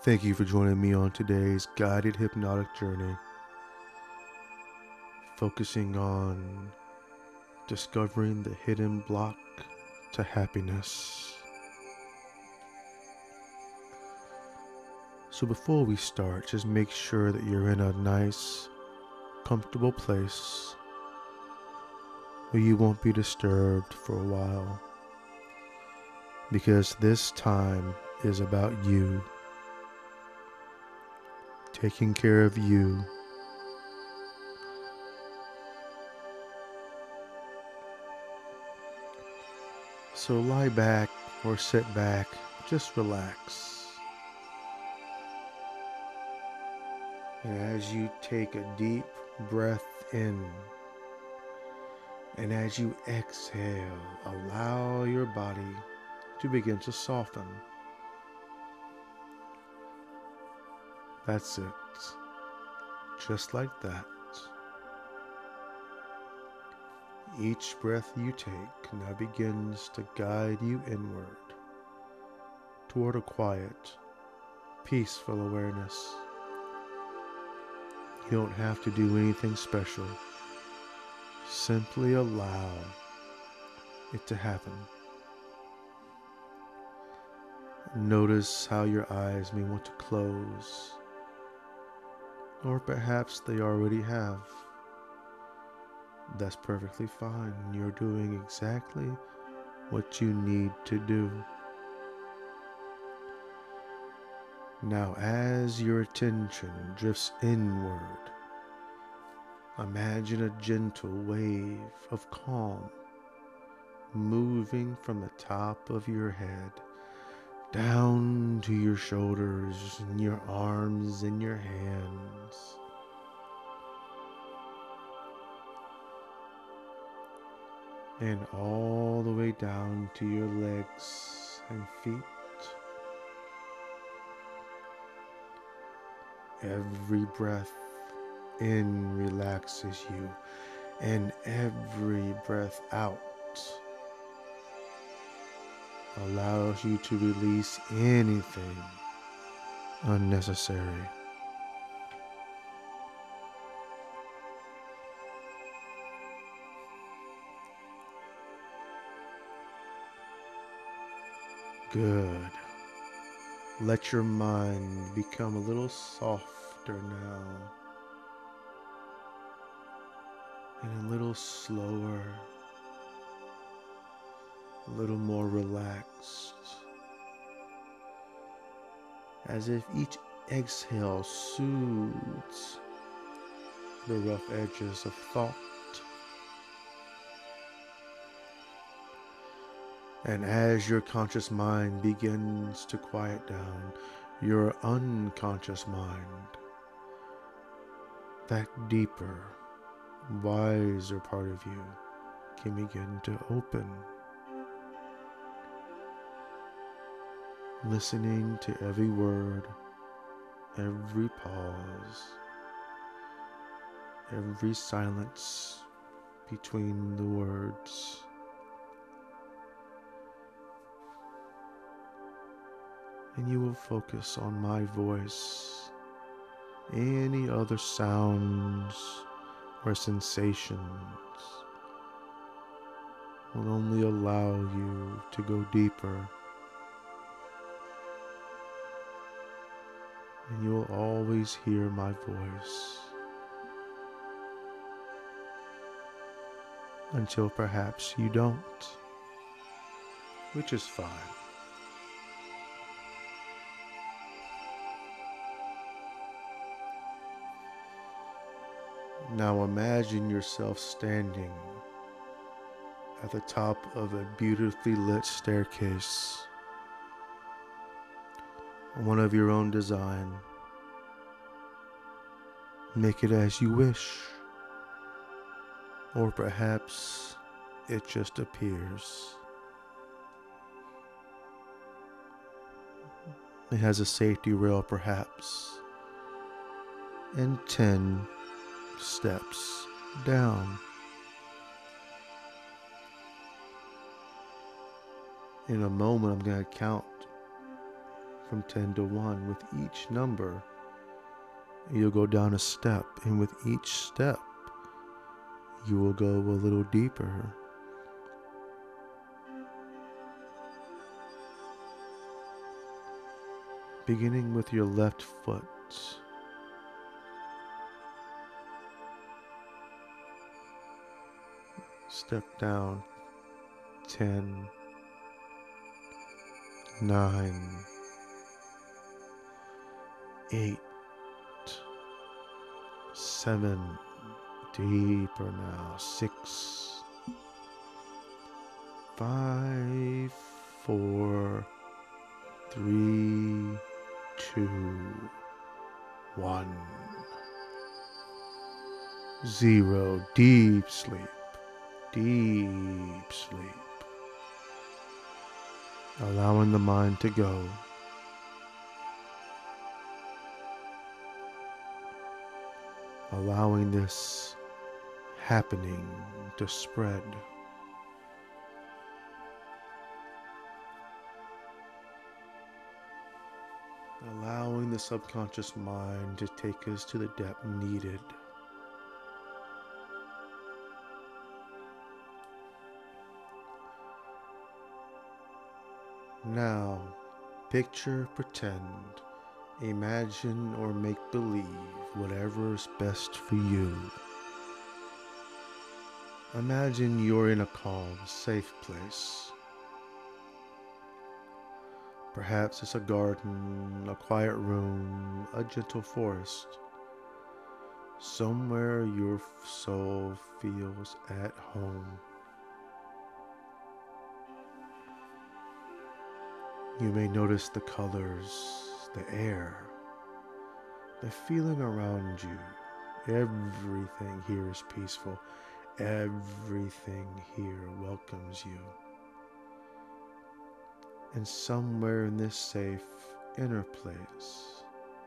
Thank you for joining me on today's guided hypnotic journey, focusing on discovering the hidden block to happiness. So before we start, just make sure that you're in a nice, comfortable place where you won't be disturbed for a while, because this time is about you, taking care of you. So lie back or sit back, just relax. And as you take a deep breath in, and as you exhale, allow your body to begin to soften. That's it. Just like that. Each breath you take now begins to guide you inward toward a quiet, peaceful awareness. You don't have to do anything special. Simply allow it to happen. Notice how your eyes may want to close, or perhaps they already have. That's perfectly fine. You're doing exactly what you need to do. Now, as your attention drifts inward, imagine a gentle wave of calm moving from the top of your head down to your shoulders and your arms and your hands. And all the way down to your legs and feet. Every breath in relaxes you, and every breath out allows you to release anything unnecessary. Good. Let your mind become a little softer now, and a little slower, a little more relaxed, as if each exhale soothes the rough edges of thought. And as your conscious mind begins to quiet down, your unconscious mind, that deeper, wiser part of you, can begin to open, listening to every word, every pause, every silence between the words. And you will focus on my voice. Any other sounds or sensations will only allow you to go deeper. And you will always hear my voice until perhaps you don't, which is fine. Now imagine yourself standing at the top of a beautifully lit staircase, one of your own design. Make it as you wish, or perhaps it just appears. It has a safety rail perhaps, and 10 steps down. In a moment, I'm going to count from 10 to 1. With each number, you'll go down a step, and with each step, you will go a little deeper. Beginning with your left foot. Step down 10, 9, 8, 7, deeper now, 6, 5, 4, 3, 2, 1, 0. Deep sleep. Deep sleep. Allowing the mind to go. Allowing this happening to spread. Allowing the subconscious mind to take us to the depth needed. Now, picture, pretend, imagine, or make believe, whatever is best for you. Imagine you're in a calm, safe place. Perhaps it's a garden, a quiet room, a gentle forest. Somewhere your soul feels at home. You may notice the colors, the air, the feeling around you. Everything here is peaceful. Everything here welcomes you. And somewhere in this safe inner place,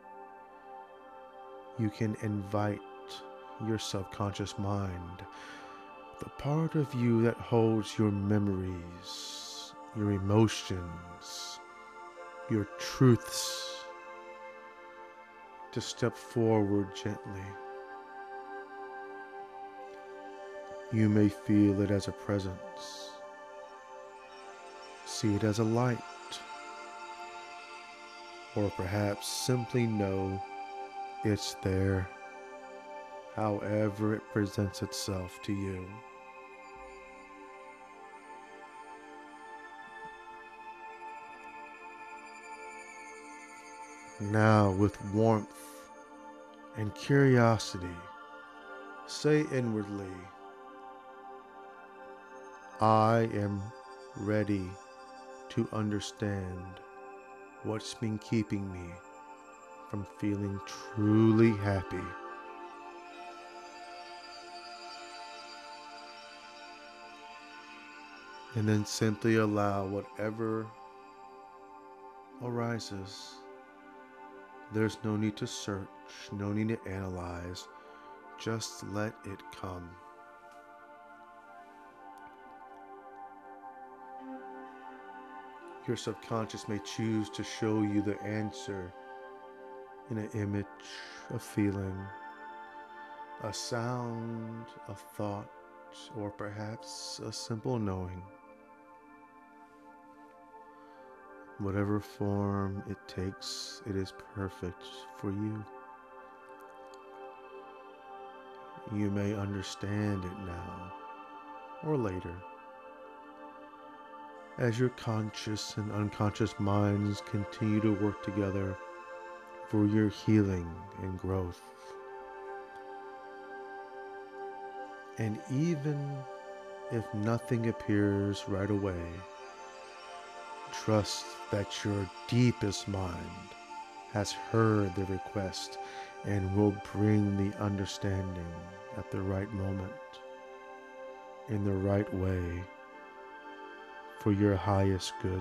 you can invite your subconscious mind, the part of you that holds your memories, your emotions, your truths, to step forward gently. You may feel it as a presence, see it as a light, or perhaps simply know it's there, however it presents itself to you. Now, with warmth and curiosity, say inwardly, I am ready to understand what's been keeping me from feeling truly happy. And then simply allow whatever arises. There's no need to search, no need to analyze. Just let it come. Your subconscious may choose to show you the answer in an image, a feeling, a sound, a thought, or perhaps a simple knowing. Whatever form it takes, it is perfect for you. You may understand it now or later, as your conscious and unconscious minds continue to work together for your healing and growth. And even if nothing appears right away, trust that your deepest mind has heard the request and will bring the understanding at the right moment, in the right way, for your highest good.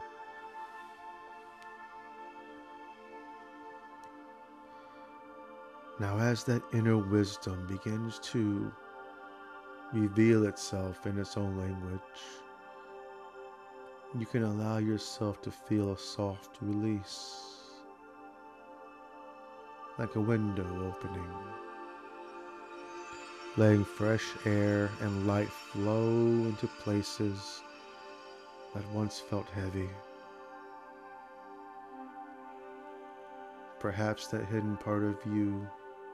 Now, as that inner wisdom begins to reveal itself in its own language, you can allow yourself to feel a soft release. like a window opening, letting fresh air and light flow into places that once felt heavy. Perhaps that hidden part of you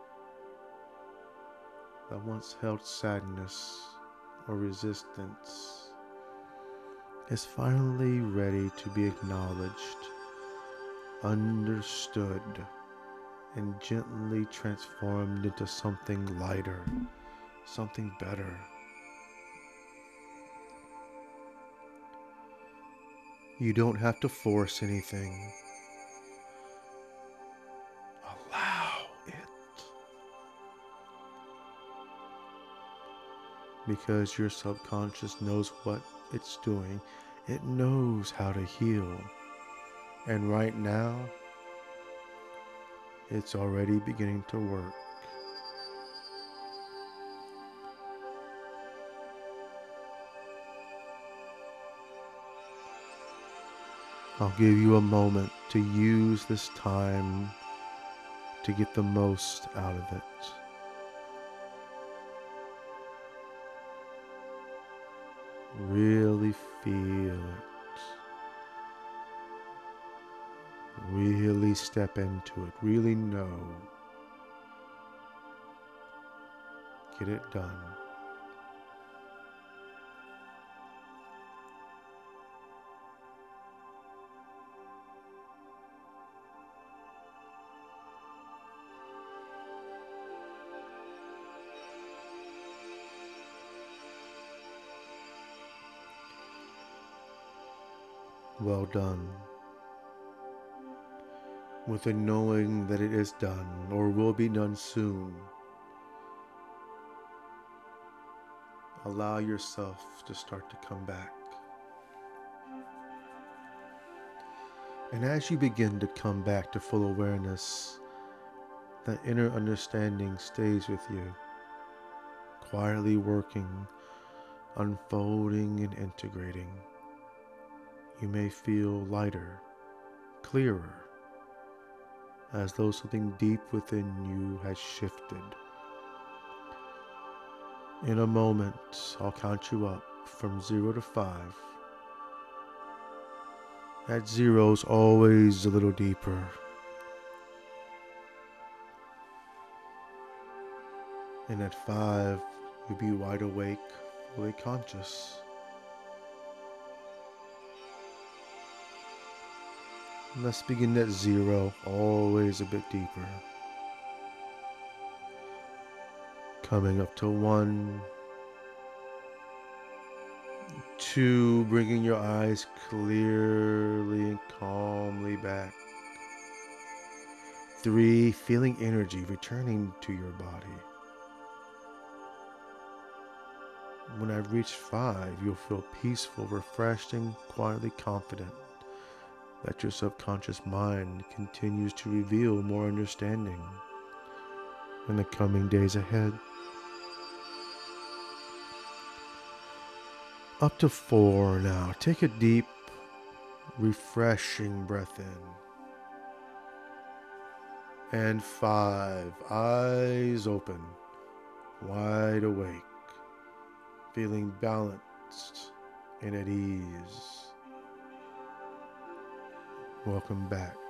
that once held sadness or resistance is finally ready to be acknowledged, understood, and gently transformed into something lighter, something better. You don't have to force anything. Allow it. Because your subconscious knows what it's doing. It knows how to heal. And right now, it's already beginning to work. I'll give you a moment to use this time to get the most out of it. Really feel it. Really step into it. Really know. Get it done. Well done. With a knowing that it is done or will be done soon, allow yourself to start to come back. And as you begin to come back to full awareness, that inner understanding stays with you, quietly working, unfolding, and integrating. You may feel lighter, clearer, as though something deep within you has shifted. In a moment, I'll count you up from 0 to 5. At 0's always a little deeper. And at 5, you'll be wide awake, fully conscious. Let's begin at 0, always a bit deeper. Coming up to 1, 2, bringing your eyes clearly and calmly back. 3, feeling energy returning to your body. When I've reached 5, you'll feel peaceful, refreshed, and quietly confident that your subconscious mind continues to reveal more understanding in the coming days ahead. Up to 4 now. Take a deep, refreshing breath in. And 5, eyes open, wide awake, feeling balanced and at ease. Welcome back